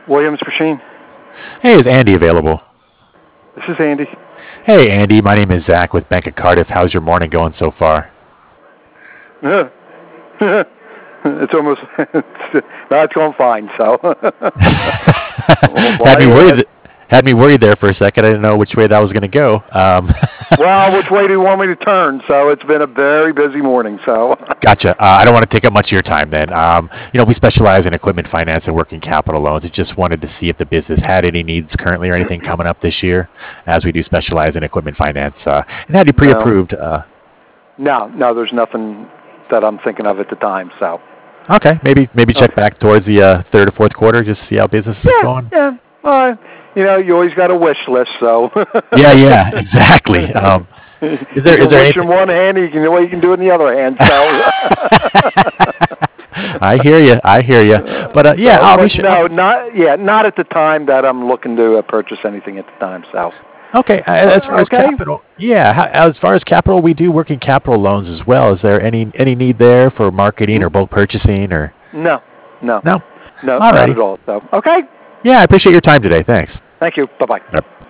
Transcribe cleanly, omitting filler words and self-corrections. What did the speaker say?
Williams Machine. Hey, is Andy available? This is Andy. Hey, Andy. My name is Zach with Bank of Cardiff. How's your morning going so far? It's almost no, it's going fine. So Had me worried there for a second. I didn't know which way that was going to go. Well, which way do you want me to turn? So it's been a very busy morning. So Gotcha. I don't want to take up much of your time then. We specialize in equipment finance and working capital loans. I just wanted to see if the business had any needs currently or anything coming up this year, as we do specialize in equipment finance. And had you pre-approved? No, there's nothing that I'm thinking of at the time. So okay, maybe check back towards the third or fourth quarter, just see how business is going. Yeah. You always got a wish list, so. Yeah, exactly. Is there anything in one hand, you can do it in the other hand. So. I hear you. But I'll be sure. No, not at the time that I'm looking to purchase anything at the time. So. Okay. As far as capital, as far as capital, we do working capital loans as well. Is there any need there for marketing or bulk purchasing or? No. All not right. at all. So okay. Yeah, I appreciate your time today. Thanks. Thank you. Bye-bye. Yep.